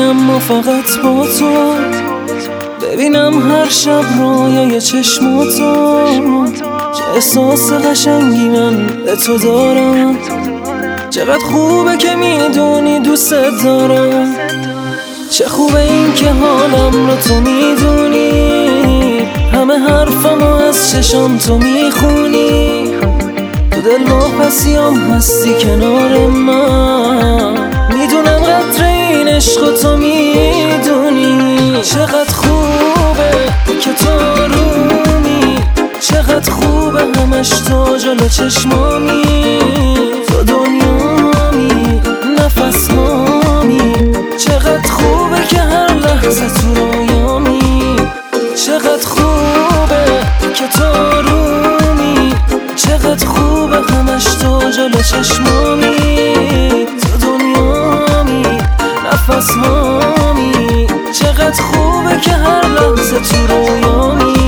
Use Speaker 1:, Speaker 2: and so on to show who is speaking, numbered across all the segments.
Speaker 1: اما فقط با تو ببینم هر شب رویای چشماتو. چه احساس قشنگی من به تو دارم، چقدر خوبه که میدونی دوست دارم. چه خوبه این که حالم رو تو میدونی، همه حرفمو از چشام تو میخونی. تو دل و پسیام هستی کنار من، میدونم قدر این عشق تو میدونی. چقدر خوبه که تو رومی، چقدر خوبه همش تو جلو چشمامی. تو دنیامی، نفس هامی، چقدر خوبه که هر لحظه تو رویامی. چقدر خوبه که تو رومی، چقدر خوبه همش تو جلو چشمامی. تو دنیامی، نفس هامی، چقدر خوبه که هر لحظه تو رویامی.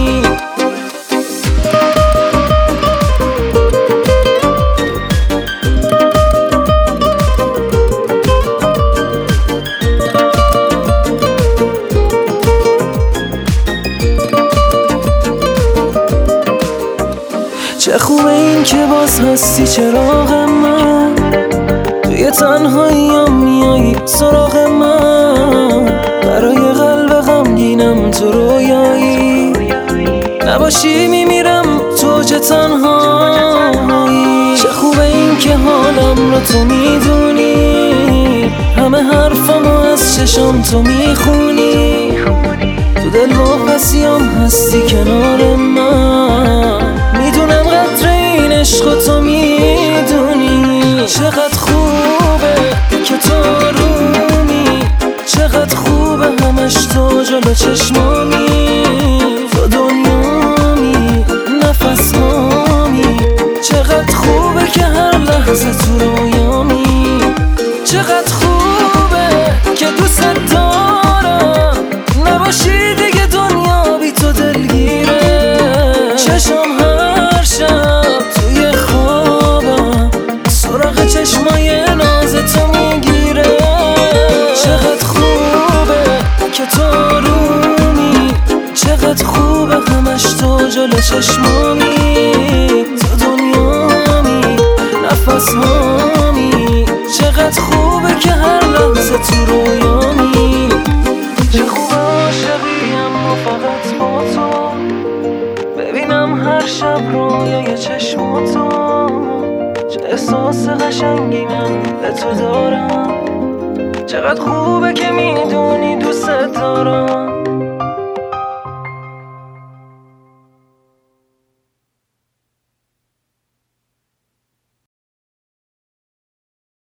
Speaker 1: چه خوبه این که باز هستی چراغ من، توی تنهاییام میایی سراغ من. برای قلب غمگینم تو رویایی، نباشی میمیرم تو اوج تنهایی. چه خوبه این که حالم رو تو میدونی، همه حرفمو از چشام تو میخونی. تو دل و پسیام هستی کنار من، میدونم قدر این عشق تو میدونی. چقدر خوبه که تو رومی، چقدر خوبه همش تو جلو چشمامی. تو دنیامی، نفس هامی، چقدر خوبه که هر لحظه تو رویامی. چقدر خوبه که دوست دارم، نباشی دیگه دنیا بی تو دلگیره. چشم هر شب توی خوابم سراغ چشمای ناز تو میگیره. چقدر خوبه که تو رومی، چقدر خوبه همش تو جلو چشمامی. تو دنیامی، نفس هامی، چقدر خوبه که هر لحظه تو رویامی. چه خوبه عاشقی اما فقط با تو ببینم هر شب رویای چشماتو. چه احساس قشنگی من به تو دارم، چقدر خوبه که میدونی دوست دارم.